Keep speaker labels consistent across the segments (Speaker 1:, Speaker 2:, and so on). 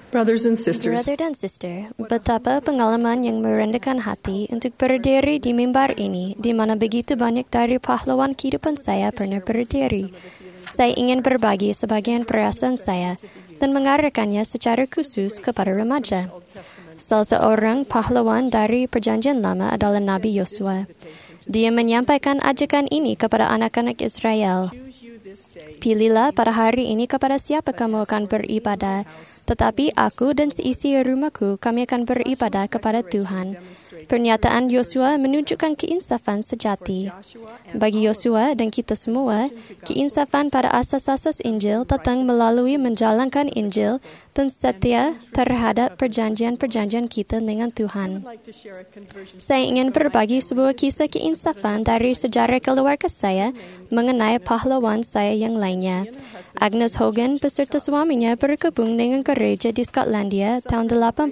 Speaker 1: Brother dan sister, betapa pengalaman yang merendahkan hati untuk berdiri di mimbar ini, di mana begitu banyak dari pahlawan kehidupan saya pernah berdiri. Saya ingin berbagi sebagian perasaan saya dan mengarahkannya secara khusus kepada remaja. Salah seorang pahlawan dari Perjanjian Lama adalah Nabi Yosua. Dia menyampaikan ajakan ini kepada anak-anak Israel. Pilihlah pada hari ini kepada siapa kamu akan beribadah, tetapi aku dan seisi rumahku, kami akan beribadah kepada Tuhan. Pernyataan Yosua menunjukkan keinsafan sejati. Bagi Yosua dan kita semua, keinsafan pada asas-asas Injil datang melalui menjalankan Injil dan setia terhadap perjanjian-perjanjian kita dengan Tuhan. Saya ingin berbagi sebuah kisah keinsafan dari sejarah keluarga saya mengenai pahlawan saya yang lainnya. Agnes Hogan beserta suaminya bergabung dengan gereja di Skotlandia tahun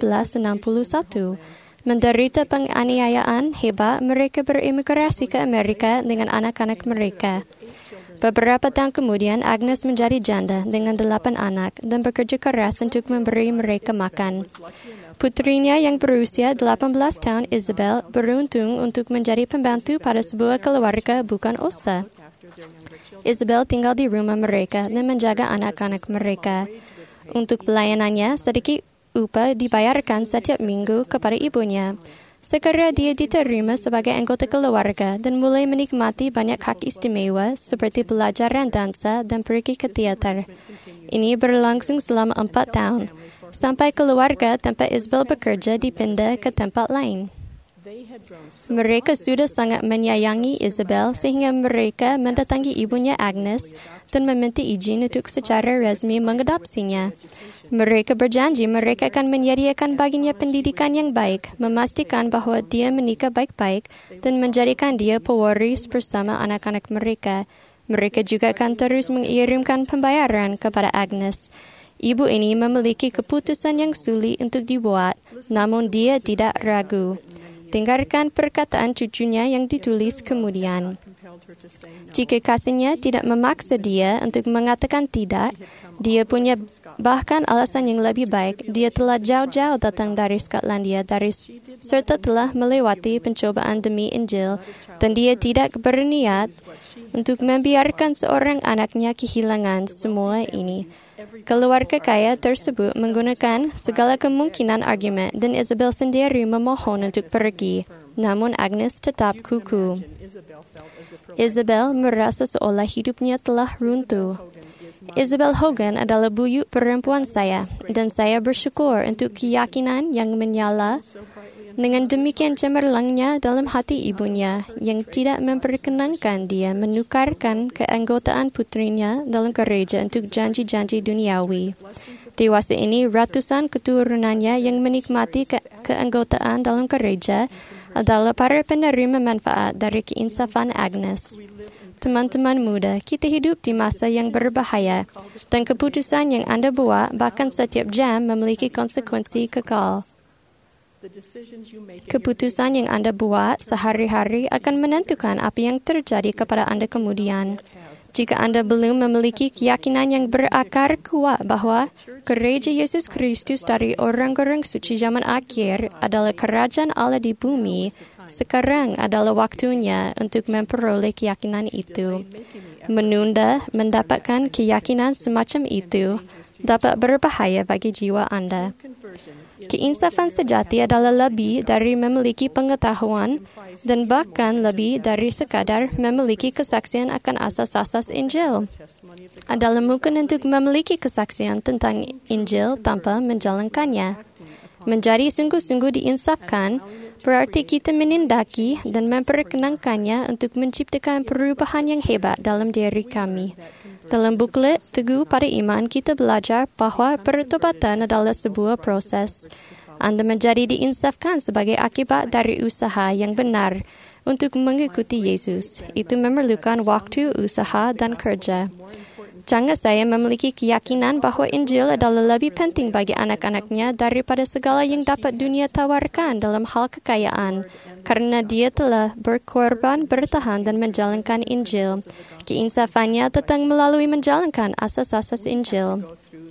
Speaker 1: 1861. Menderita penganiayaan hebat, mereka berimigrasi ke Amerika dengan anak-anak mereka. Beberapa tahun kemudian, Agnes menjadi janda dengan 8 anak dan bekerja keras untuk memberi mereka makan. Putrinya yang berusia 18 tahun, Isabel, beruntung untuk menjadi pembantu pada sebuah keluarga bukan usaha. Isabel tinggal di rumah mereka dan menjaga anak-anak mereka. Untuk pelayanannya, sedikit upah dibayarkan setiap minggu kepada ibunya. Segera dia diterima sebagai anggota keluarga dan mulai menikmati banyak hak istimewa seperti pelajaran dansa dan pergi ke teater. Ini berlangsung selama 4 tahun, sampai keluarga tempat Isabel bekerja dipindah ke tempat lain. Mereka sudah sangat menyayangi Isabel sehingga mereka mendatangi ibunya Agnes dan meminta izin untuk secara resmi mengadopsinya. Mereka berjanji mereka akan menyediakan baginya pendidikan yang baik, memastikan bahwa dia menikah baik-baik, dan menjadikan dia pewaris bersama anak-anak mereka. Mereka juga akan terus mengirimkan pembayaran kepada Agnes. Ibu ini memiliki keputusan yang sulit untuk dibuat, namun dia tidak ragu. Dengarkan perkataan cucunya yang ditulis kemudian. Jika kasihnya tidak memaksa dia untuk mengatakan tidak, dia punya bahkan alasan yang lebih baik. Dia telah jauh-jauh datang dari Skotlandia serta telah melewati pencobaan demi Injil, dan dia tidak berniat untuk membiarkan seorang anaknya kehilangan semua ini. Keluarga kaya tersebut menggunakan segala kemungkinan argumen dan Isabel sendiri memohon untuk pergi. Namun Agnes tetap kukuh. Isabel merasa seolah hidupnya telah runtuh. Isabel Hogan adalah buyut perempuan saya, dan saya bersyukur untuk keyakinan yang menyala dengan demikian cemerlangnya dalam hati ibunya yang tidak memperkenankan dia menukarkan keanggotaan putrinya dalam gereja untuk janji-janji duniawi. Dewasa ini, ratusan keturunannya yang menikmati keanggotaan dalam gereja adalah para penerima manfaat dari keinsafan Agnes. Teman-teman muda, kita hidup di masa yang berbahaya, dan keputusan yang Anda buat bahkan setiap jam memiliki konsekuensi kekal. Keputusan yang Anda buat sehari-hari akan menentukan apa yang terjadi kepada Anda kemudian. Jika Anda belum memiliki keyakinan yang berakar kuat bahwa Gereja Yesus Kristus dari orang-orang suci zaman akhir adalah kerajaan Allah di bumi, sekarang adalah waktunya untuk memperoleh keyakinan itu. Menunda mendapatkan keyakinan semacam itu dapat berbahaya bagi jiwa Anda. Keinsafan sejati adalah lebih dari memiliki pengetahuan dan bahkan lebih dari sekadar memiliki kesaksian akan asas-asas Injil. Adalah mungkin untuk memiliki kesaksian tentang Injil tanpa menjalankannya. Menjadi sungguh-sungguh diinsafkan berarti kita menindaki dan memperkenankannya untuk menciptakan perubahan yang hebat dalam diri kami. Dalam buklet Teguh pada Iman, kita belajar bahwa pertobatan adalah sebuah proses. Anda menjadi diinsafkan sebagai akibat dari usaha yang benar untuk mengikuti Yesus. Itu memerlukan waktu, usaha, dan kerja. Jangan saya memiliki keyakinan bahwa Injil adalah lebih penting bagi anak-anaknya daripada segala yang dapat dunia tawarkan dalam hal kekayaan, karena dia telah berkorban, bertahan, dan menjalankan Injil. Keinsafannya datang melalui menjalankan asas-asas Injil.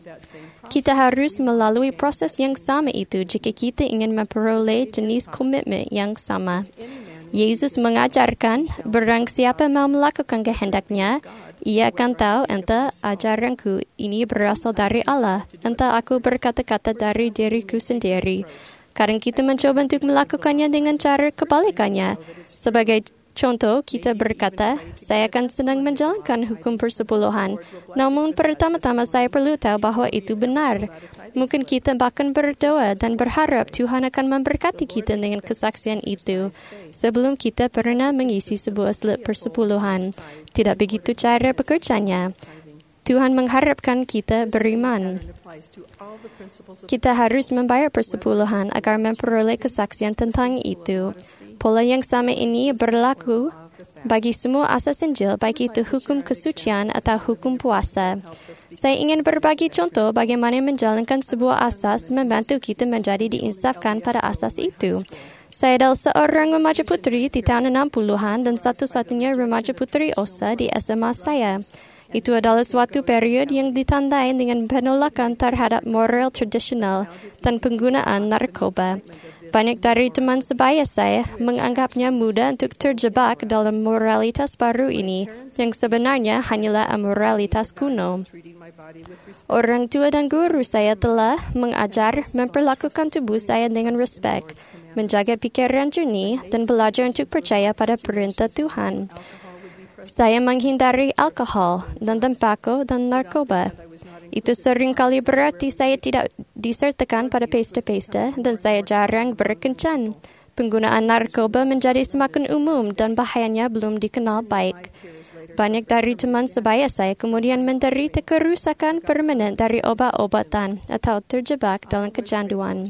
Speaker 1: Kita harus melalui proses yang sama itu jika kita ingin memperoleh jenis komitmen yang sama. Yesus mengajarkan, barang siapa mau melakukan kehendaknya, ia akan tahu entah ajaranku ini berasal dari Allah, entah aku berkata-kata dari diriku sendiri. Kadang kita mencoba untuk melakukannya dengan cara kebalikannya. Sebagai contoh, kita berkata, saya akan senang menjalankan hukum persepuluhan. Namun pertama-tama saya perlu tahu bahwa itu benar. Mungkin kita bahkan berdoa dan berharap Tuhan akan memberkati kita dengan kesaksian itu. Sebelum kita pernah mengisi sebuah slip persepuluhan. Tidak begitu cara bekerjanya. Tuhan mengharapkan kita beriman. Kita harus membayar persepuluhan agar memperoleh kesaksian tentang itu. Pola yang sama ini berlaku bagi semua asas Injil, baik itu hukum kesucian atau hukum puasa. Saya ingin berbagi contoh bagaimana menjalankan sebuah asas membantu kita menjadi diinsafkan pada asas itu. Saya adalah seorang remaja putri di tahun 60-an dan satu-satunya remaja putri OSA di SMA saya. Itu adalah suatu periode yang ditandai dengan penolakan terhadap moral tradisional dan penggunaan narkoba. Banyak dari teman sebaya saya menganggapnya mudah untuk terjebak dalam moralitas baru ini, yang sebenarnya hanyalah amoralitas kuno. Orang tua dan guru saya telah mengajar memperlakukan tubuh saya dengan respek, menjaga pikiran jernih, dan belajar untuk percaya pada perintah Tuhan. Saya menghindari alkohol dan tembakau dan narkoba. Itu seringkali berarti saya tidak disertakan pada pesta-pesta dan saya jarang berkencan. Penggunaan narkoba menjadi semakin umum dan bahayanya belum dikenal baik. Banyak dari teman sebaya saya kemudian menderita kerusakan permanen dari obat-obatan atau terjebak dalam kecanduan.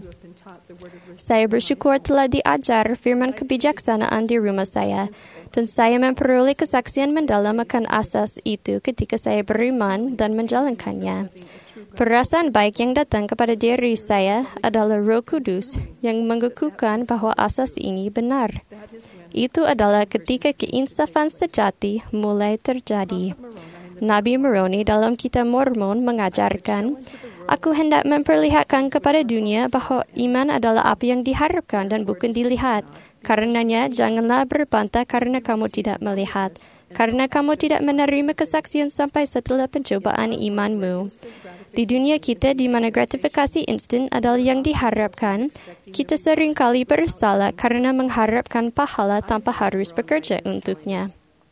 Speaker 1: Saya bersyukur telah diajar firman kebijaksanaan di rumah saya, dan saya memperoleh kesaksian mendalam akan asas itu ketika saya beriman dan menjalankannya. Perasaan baik yang datang kepada diri saya adalah Roh Kudus yang mengukuhkan bahwa asas ini benar. Itu adalah ketika keinsafan sejati mulai terjadi. Nabi Moroni dalam kitab Mormon mengajarkan, aku hendak memperlihatkan kepada dunia bahwa iman adalah apa yang diharapkan dan bukan dilihat. Karenanya, janganlah berbantah karena kamu tidak melihat. Karena kamu tidak menerima kesaksian sampai setelah pencobaan imanmu. Di dunia kita di mana gratifikasi instan adalah yang diharapkan, kita seringkali bersalah karena mengharapkan pahala tanpa harus bekerja untuknya.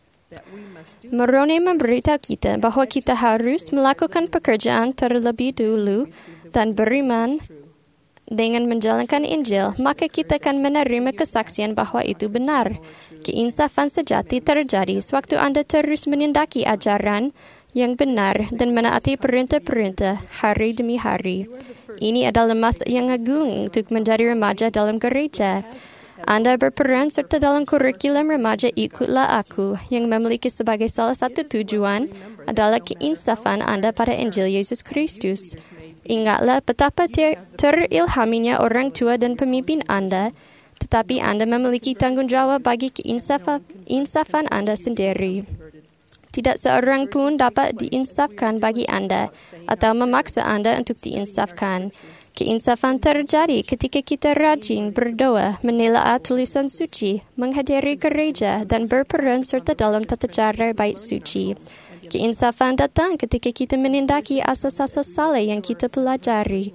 Speaker 1: Moroni memberitahu kita bahwa kita harus melakukan pekerjaan terlebih dulu dan beriman dengan menjalankan Injil, maka kita akan menerima kesaksian bahwa itu benar. Keinsafan sejati terjadi sewaktu Anda terus menindaki ajaran yang benar dan menaati perintah-perintah hari demi hari. Ini adalah masa yang agung untuk menjadi remaja dalam gereja. Anda berperan serta dalam kurikulum remaja Ikutlah Aku yang memiliki sebagai salah satu tujuan adalah keinsafan Anda pada Injil Yesus Kristus. Ingatlah betapa terilhaminya orang tua dan pemimpin Anda, tetapi Anda memiliki tanggung jawab bagi keinsafan Anda sendiri. Tidak seorang pun dapat diinsafkan bagi Anda atau memaksa Anda untuk diinsafkan. Keinsafan terjadi ketika kita rajin berdoa, menelaah tulisan suci, menghadiri gereja, dan berperan serta dalam tata cara bait suci. Keinsafan datang ketika kita menindaki asas-asas saleh yang kita pelajari.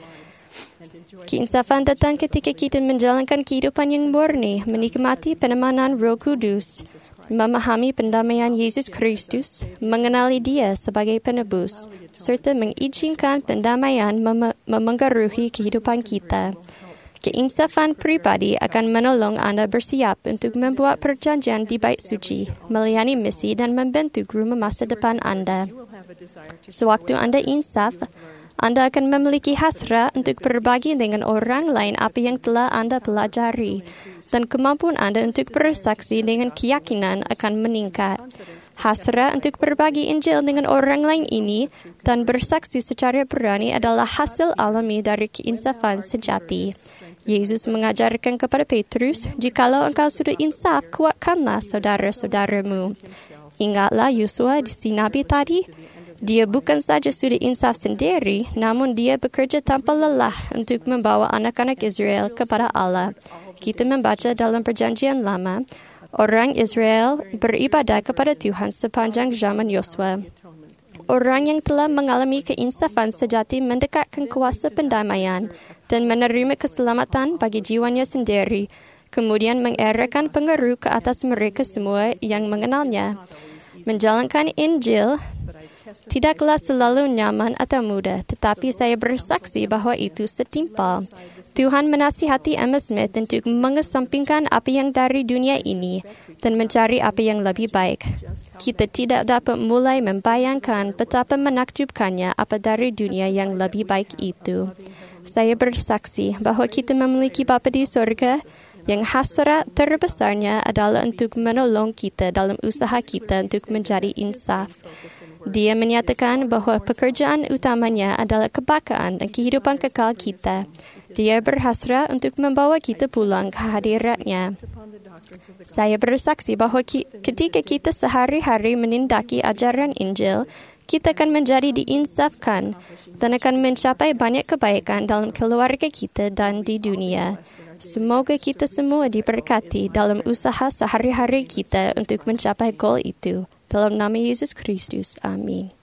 Speaker 1: Keinsafan datang ketika kita menjalankan kehidupan yang murni, menikmati penemanan Roh Kudus, memahami pendamaian Yesus Kristus, mengenali Dia sebagai penebus, serta mengizinkan pendamaian memengaruhi kehidupan kita. Keinsafan pribadi akan menolong Anda bersiap untuk membuat perjanjian di bait suci, melayani misi dan membentuk rumah masa depan Anda. Sewaktu Anda insaf, Anda akan memiliki hasrat untuk berbagi dengan orang lain apa yang telah Anda pelajari, dan kemampuan Anda untuk bersaksi dengan keyakinan akan meningkat. Hasrat untuk berbagi Injil dengan orang lain ini dan bersaksi secara berani adalah hasil alami dari keinsafan sejati. Yesus mengajarkan kepada Petrus, jikalau engkau sudah insaf, kuatkanlah saudara-saudaramu. Ingatlah Yosua si Nabi tadi, Dia bukan saja sudah insaf sendiri, namun dia bekerja tanpa lelah untuk membawa anak-anak Israel kepada Allah. Kita membaca dalam Perjanjian Lama, orang Israel beribadah kepada Tuhan sepanjang zaman Yosua. Orang yang telah mengalami keinsafan sejati mendekatkan kuasa pendamaian dan menerima keselamatan bagi jiwanya sendiri, kemudian mengerahkan pengaruh ke atas mereka semua yang mengenalnya. Menjalankan Injil tidaklah selalu nyaman atau mudah, tetapi saya bersaksi bahwa itu setimpal. Tuhan menasihati Emma Smith untuk mengesampingkan apa yang dari dunia ini dan mencari apa yang lebih baik. Kita tidak dapat mulai membayangkan betapa menakjubkannya apa dari dunia yang lebih baik itu. Saya bersaksi bahwa kita memiliki Bapa di surga yang hasrat terbesarnya adalah untuk menolong kita dalam usaha kita untuk menjadi insaf. Dia menyatakan bahwa pekerjaan utamanya adalah kebanggaan dan kehidupan kekal kita. Dia berhasrat untuk membawa kita pulang ke hadiratnya. Saya bersaksi bahwa ketika kita sehari-hari menindaki ajaran Injil, kita akan menjadi diinsafkan dan akan mencapai banyak kebaikan dalam keluarga kita dan di dunia. Semoga kita semua diberkati dalam usaha sehari-hari kita untuk mencapai goal itu. Dalam nama Yesus Kristus. Amin.